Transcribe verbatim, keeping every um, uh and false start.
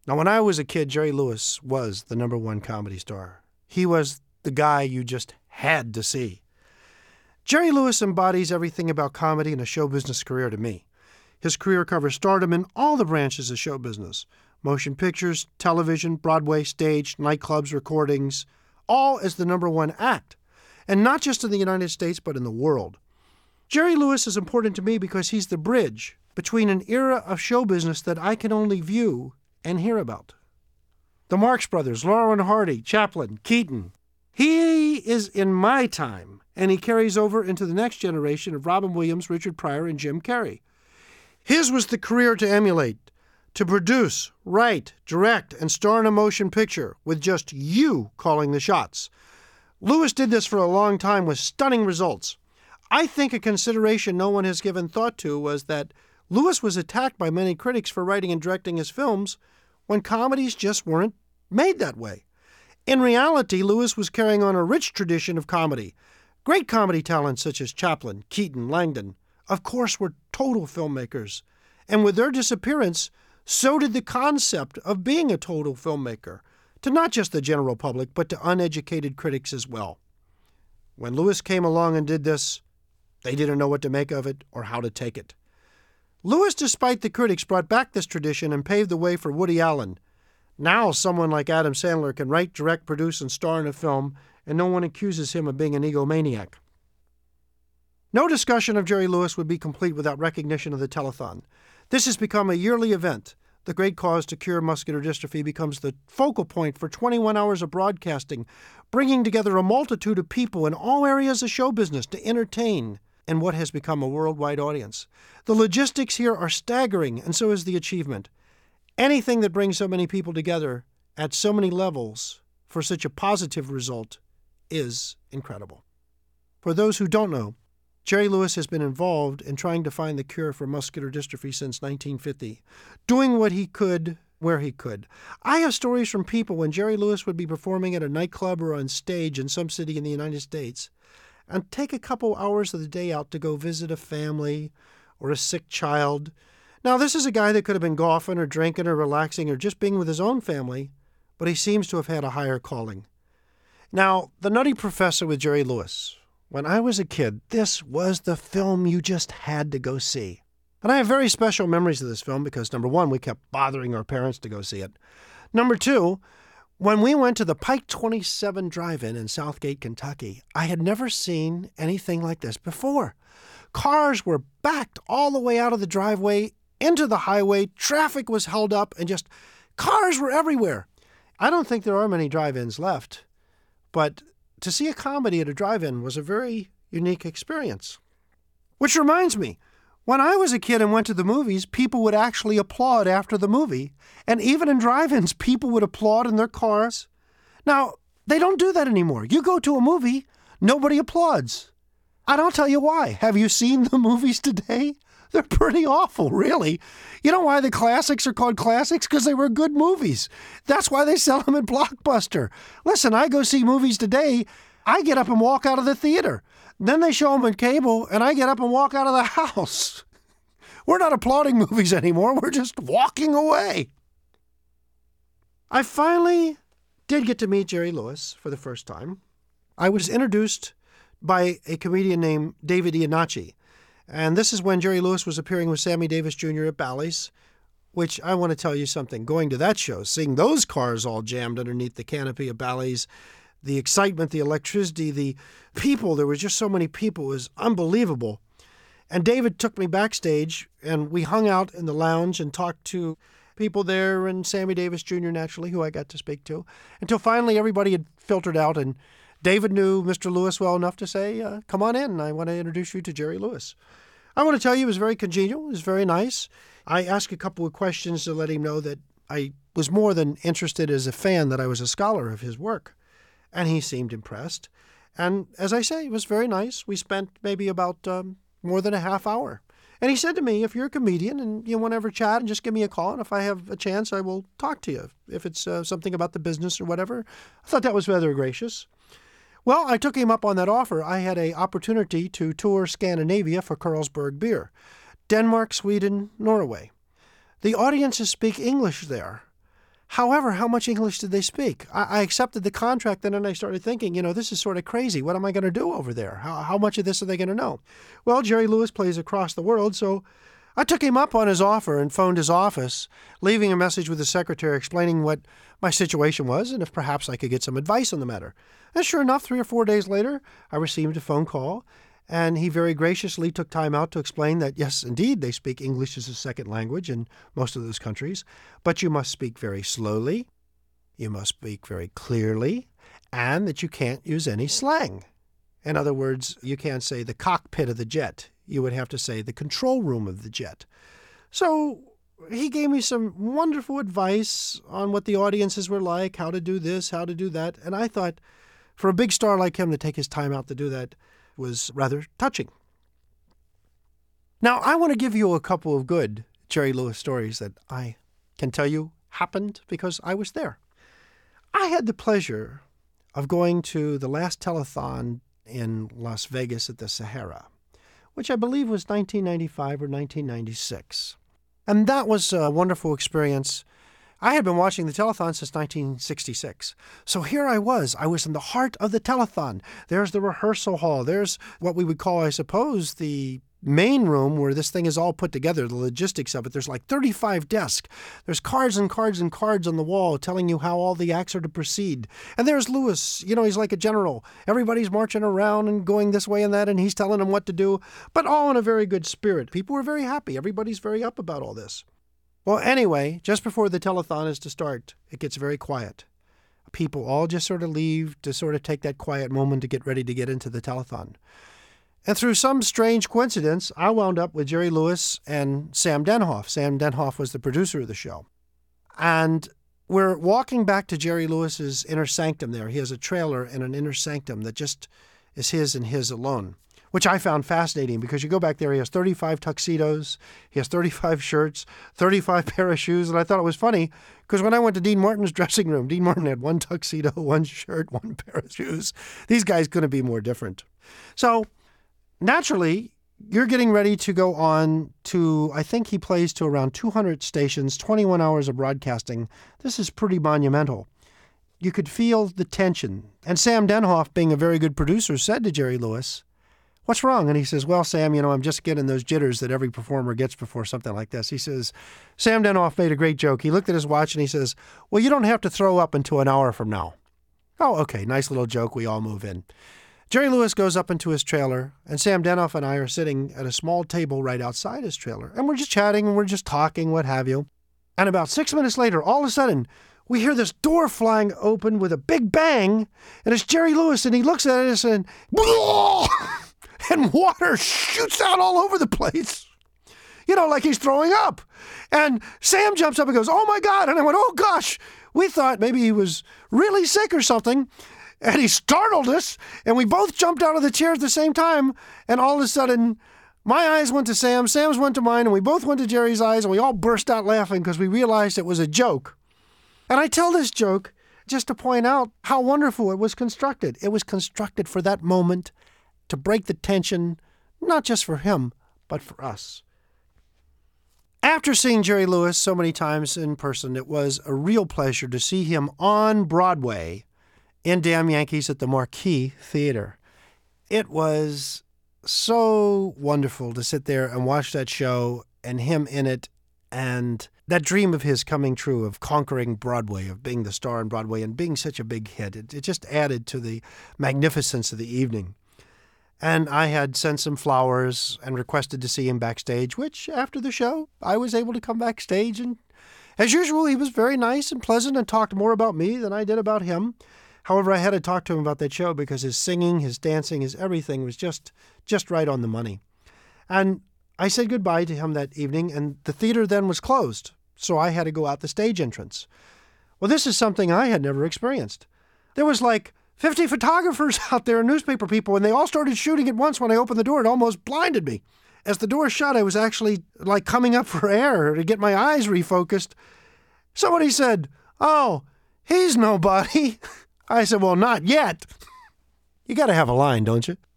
Now, when I was a kid, Jerry Lewis was the number one comedy star. He was the guy you just had to see. Jerry Lewis embodies everything about comedy and a show business career to me. His career covers stardom in all the branches of show business: motion pictures, television, Broadway, stage, nightclubs, recordings, all as the number one act. And not just in the United States, but in the world. Jerry Lewis is important to me because he's the bridge between an era of show business that I can only view and hear about. The Marx Brothers, Laurel and Hardy, Chaplin, Keaton. He is in my time, and he carries over into the next generation of Robin Williams, Richard Pryor, and Jim Carrey. His was the career to emulate, to produce, write, direct, and star in a motion picture with just you calling the shots. Lewis did this for a long time with stunning results. I think a consideration no one has given thought to was that Lewis was attacked by many critics for writing and directing his films when comedies just weren't made that way. In reality, Lewis was carrying on a rich tradition of comedy. Great comedy talents such as Chaplin, Keaton, Langdon, of course, were total filmmakers. And with their disappearance, so did the concept of being a total filmmaker, to not just the general public, but to uneducated critics as well. When Lewis came along and did this, they didn't know what to make of it or how to take it. Lewis, despite the critics, brought back this tradition and paved the way for Woody Allen. Now someone like Adam Sandler can write, direct, produce, and star in a film, and no one accuses him of being an egomaniac. No discussion of Jerry Lewis would be complete without recognition of the telethon. This has become a yearly event. The Great Cause to Cure Muscular Dystrophy becomes the focal point for twenty-one hours of broadcasting, bringing together a multitude of people in all areas of show business to entertain in what has become a worldwide audience. The logistics here are staggering, and so is the achievement. Anything that brings so many people together at so many levels for such a positive result is incredible. For those who don't know, Jerry Lewis has been involved in trying to find the cure for muscular dystrophy since nineteen fifty, doing what he could where he could. I have stories from people when Jerry Lewis would be performing at a nightclub or on stage in some city in the United States and take a couple hours of the day out to go visit a family or a sick child. Now, this is a guy that could have been golfing or drinking or relaxing or just being with his own family, but he seems to have had a higher calling. Now, The Nutty Professor with Jerry Lewis. When I was a kid, this was the film you just had to go see. And I have very special memories of this film because, number one, we kept bothering our parents to go see it. Number two, when we went to the Pike twenty-seven Drive-In in Southgate, Kentucky, I had never seen anything like this before. Cars were backed all the way out of the driveway into the highway. Traffic was held up and just cars were everywhere. I don't think there are many drive-ins left, but to see a comedy at a drive-in was a very unique experience. Which reminds me, when I was a kid and went to the movies, people would actually applaud after the movie. And even in drive-ins, people would applaud in their cars. Now, they don't do that anymore. You go to a movie, nobody applauds. And I'll tell you why. Have you seen the movies today? They're pretty awful, really. You know why the classics are called classics? Because they were good movies. That's why they sell them at Blockbuster. Listen, I go see movies today, I get up and walk out of the theater. Then they show them on cable, and I get up and walk out of the house. We're not applauding movies anymore. We're just walking away. I finally did get to meet Jerry Lewis for the first time. I was introduced by a comedian named David Iannacci. And this is when Jerry Lewis was appearing with Sammy Davis Junior at Bally's, which I want to tell you something. Going to that show, seeing those cars all jammed underneath the canopy of Bally's, the excitement, the electricity, the people, there was just so many people, it was unbelievable. And David took me backstage, and we hung out in the lounge and talked to people there, and Sammy Davis Junior naturally, who I got to speak to, until finally everybody had filtered out, and David knew Mister Lewis well enough to say, uh, come on in, I want to introduce you to Jerry Lewis. I want to tell you, he was very congenial, he was very nice. I asked a couple of questions to let him know that I was more than interested as a fan, that I was a scholar of his work. And he seemed impressed. And as I say, it was very nice. We spent maybe about um, more than a half hour. And he said to me, if you're a comedian and you want to ever chat, and just give me a call, and if I have a chance, I will talk to you, if it's uh, something about the business or whatever. I thought that was rather gracious. Well, I took him up on that offer. I had an opportunity to tour Scandinavia for Carlsberg Beer. Denmark, Sweden, Norway. The audiences speak English there. However, how much English did they speak? I, I accepted the contract, and then I started thinking, you know, this is sort of crazy. What am I going to do over there? How, how much of this are they going to know? Well, Jerry Lewis plays across the world, so I took him up on his offer and phoned his office, leaving a message with the secretary explaining what my situation was and if perhaps I could get some advice on the matter. And sure enough, three or four days later, I received a phone call, and he very graciously took time out to explain that, yes, indeed, they speak English as a second language in most of those countries, but you must speak very slowly, you must speak very clearly, and that you can't use any slang. In other words, you can't say the cockpit of the jet. You would have to say the control room of the jet. So he gave me some wonderful advice on what the audiences were like, how to do this, how to do that. And I thought, for a big star like him to take his time out to do that was rather touching. Now, I want to give you a couple of good Jerry Lewis stories that I can tell you happened because I was there. I had the pleasure of going to the last telethon in Las Vegas at the Sahara, which I believe was nineteen ninety-five or nineteen ninety-six. And that was a wonderful experience. I had been watching the telethon since nineteen sixty-six. So here I was. I was in the heart of the telethon. There's the rehearsal hall. There's what we would call, I suppose, the main room where this thing is all put together, the logistics of it. There's like thirty-five desks. There's cards and cards and cards on the wall telling you how all the acts are to proceed. And there's Lewis. You know, he's like a general. Everybody's marching around and going this way and that, and he's telling them what to do, but all in a very good spirit. People were very happy. Everybody's very up about all this. Well, anyway, just before the telethon is to start, it gets very quiet. People all just sort of leave to sort of take that quiet moment to get ready to get into the telethon. And through some strange coincidence, I wound up with Jerry Lewis and Sam Denhoff. Sam Denhoff was the producer of the show. And we're walking back to Jerry Lewis's inner sanctum there. He has a trailer in an inner sanctum that just is his and his alone, which I found fascinating because you go back there, he has thirty-five tuxedos, he has thirty-five shirts, thirty-five pair of shoes. And I thought it was funny because when I went to Dean Martin's dressing room, Dean Martin had one tuxedo, one shirt, one pair of shoes. These guys couldn't be more different. So naturally, you're getting ready to go on to, I think he plays to around two hundred stations, twenty-one hours of broadcasting. This is pretty monumental. You could feel the tension. And Sam Denhoff, being a very good producer, said to Jerry Lewis, "What's wrong?" And he says, "Well, Sam, you know, I'm just getting those jitters that every performer gets before something like this." He says, Sam Denhoff made a great joke. He looked at his watch and he says, "Well, you don't have to throw up until an hour from now." Oh, okay, nice little joke. We all move in. Jerry Lewis goes up into his trailer, and Sam Denhoff and I are sitting at a small table right outside his trailer. And we're just chatting, and we're just talking, what have you. And about six minutes later, all of a sudden, we hear this door flying open with a big bang, and it's Jerry Lewis, and he looks at us, and and water shoots out all over the place. You know, like he's throwing up. And Sam jumps up and goes, "Oh, my God." And I went, "Oh, gosh." We thought maybe he was really sick or something. And he startled us, and we both jumped out of the chair at the same time. And all of a sudden, my eyes went to Sam, Sam's went to mine, and we both went to Jerry's eyes, and we all burst out laughing because we realized it was a joke. And I tell this joke just to point out how wonderful it was constructed. It was constructed for that moment to break the tension, not just for him, but for us. After seeing Jerry Lewis so many times in person, it was a real pleasure to see him on Broadway in Damn Yankees at the Marquis Theater. It was so wonderful to sit there and watch that show and him in it and that dream of his coming true of conquering Broadway, of being the star on Broadway and being such a big hit. It, it just added to the magnificence of the evening. And I had sent some flowers and requested to see him backstage, which after the show, I was able to come backstage. And as usual, he was very nice and pleasant and talked more about me than I did about him. However, I had to talk to him about that show because his singing, his dancing, his everything was just just right on the money. And I said goodbye to him that evening, and the theater then was closed, so I had to go out the stage entrance. Well, this is something I had never experienced. There was like fifty photographers out there and newspaper people, and they all started shooting at once when I opened the door. It almost blinded me. As the door shut, I was actually like coming up for air to get my eyes refocused. Somebody said, "Oh, he's nobody." I said, "Well, not yet." You got to have a line, don't you?